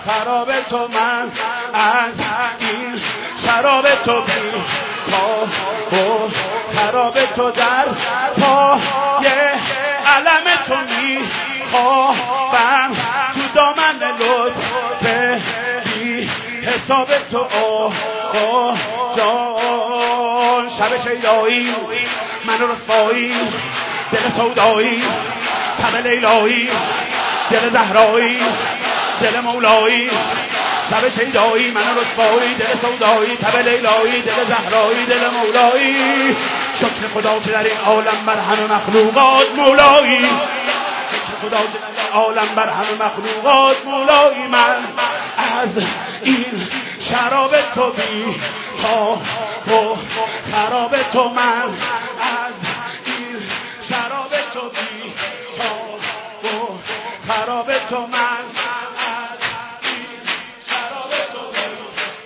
خراب تو من از این شراب تو بی پا خراب تو در پای علم تو می خوابم تو دامن لطف بی حساب تو جان شب شیدایی من رسوایی دل سودایی تب لیلایی دل زهرایی دل مولایی شب شیدایی من رسوایی دل سودایی تب لیلایی دل زهرایی دل مولایی شکر خدا که در این عالم بر همه مخلوقات مولایی شکر خدا که در این عالم بر همه مخلوقات مولایی من از این شراب تو بی تا خراب تو من از این شراب تو بی تا خراب تو من از این شراب تو بی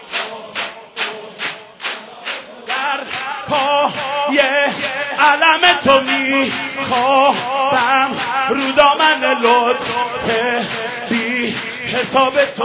در پای علم تو می خوابم رو دامن لطف بی حساب تو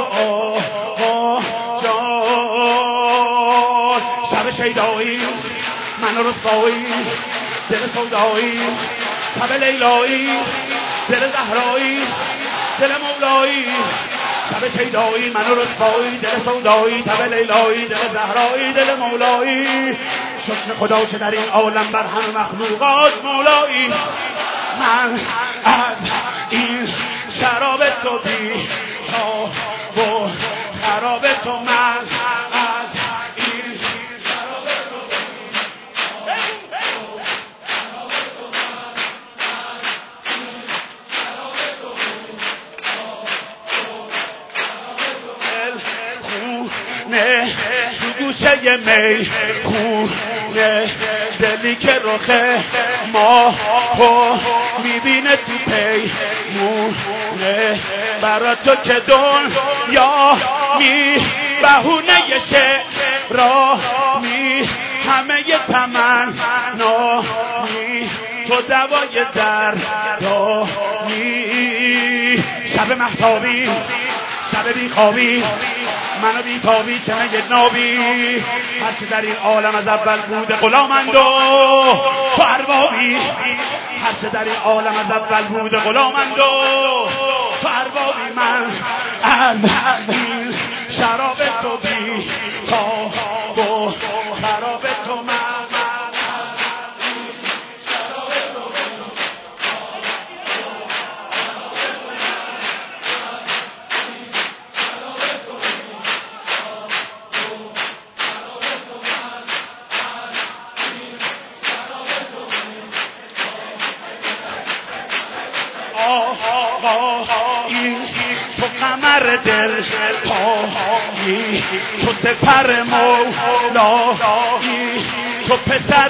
جان شب شیدایی من رسوایی دل سودایی تب لیلایی دل زهرایی دل مولایی شب شیدایی من رسوایی دل سودایی تب لیلایی دل زهرایی دل مولایی شکر خدا که در این عالم بر همه مخلوقات مولایی من از این شراب تو بی تا خراب تو من از این شراب تو بی خونه تو گوشه می خونه دلی که رخه ماهو میبینه تو پی مونه برا تو که دنیا می بهونه شعرا می همه تمنا می تو دوای دردا می شب محتابی شب بیخوابی منو بیتابی چه مگه نابی هرچه در این عالم از اول بوده غلامند و تو اربابی هرچه در این عالم از اول بوده غلامند و تو اربابی من از این شراب تو بی تا خراب تو من تو قمر دل پایی تو سپر مولایی تو پسر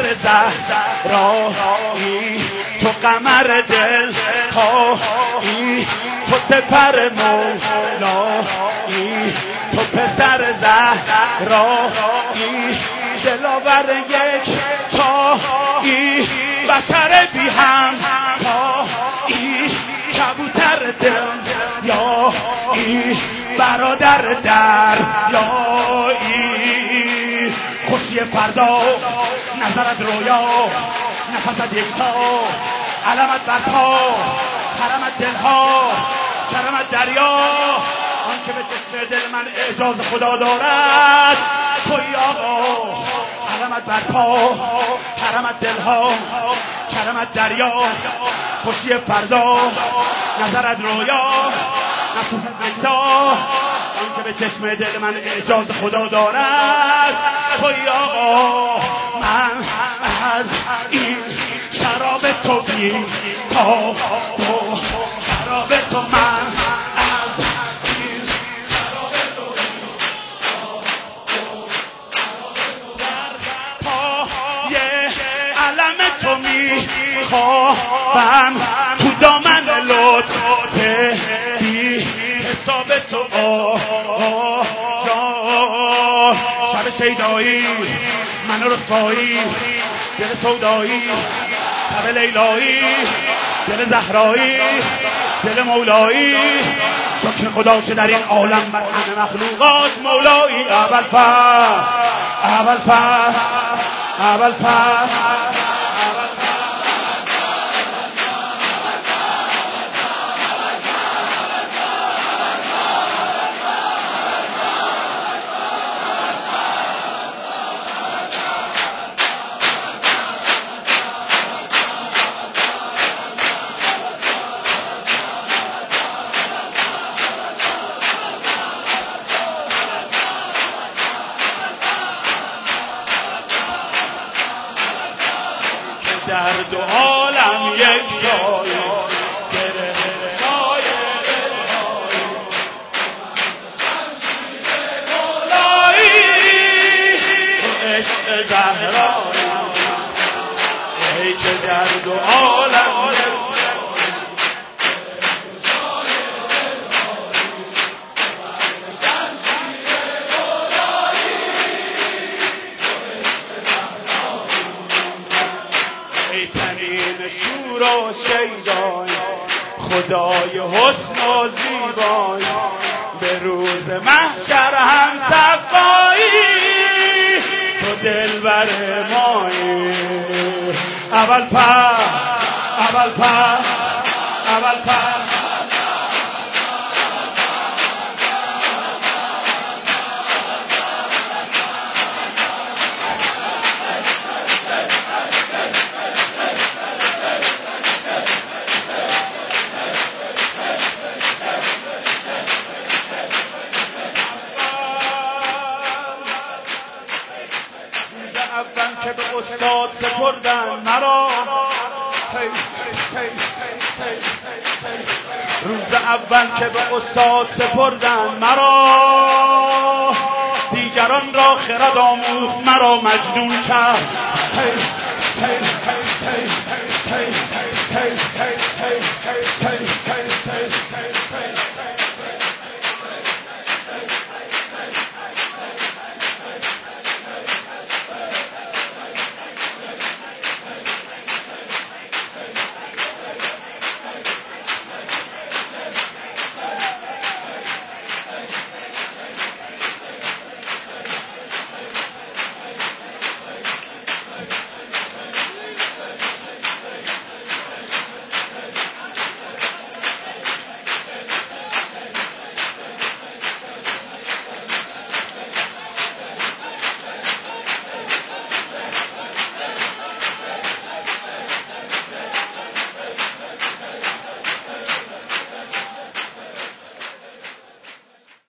زهرایی تو قمر دل پایی تو سپر مولایی تو پسر زهرایی دلاور یک تایی بشر بی هم تایی کبوتر دل یا ای برادر در یا ای خوشی فردا نظرت رویا نفست یکتا علمت برپا حرمت دلها کرمت دریا آن که به جسم دل من اعجاز خدا دارد توی آقا علمت برپا حرمت دلها کرمت دریا خوشی فردا نظرت رویا نفست یکتا آن که به چشم دل من اعجاز خدا دارد توی آقا من از این شراب تو بی تا شراب تو من از این شراب تو بی در پای علم تو می خوابم تو دامن لطف بی حساب تو شب شیدایی من رسوایی دل سودایی تب لیلایی دل زهرایی دل مولایی شکر خدا که در این عالم بر همه مخلوقات مولایی اول در دو عالم یک سایه گره سایه مولایی تو عشق زهرایی ای که در دو عالم شور و شیدای خدای حسن و زیبای به روز محشر هم صفایی تو دلبر مایی اول پر اول که به استاد سپردن مرا روز اول که به استاد سپردن مرا دیگران را خرد آموخت مرا مجنون کرد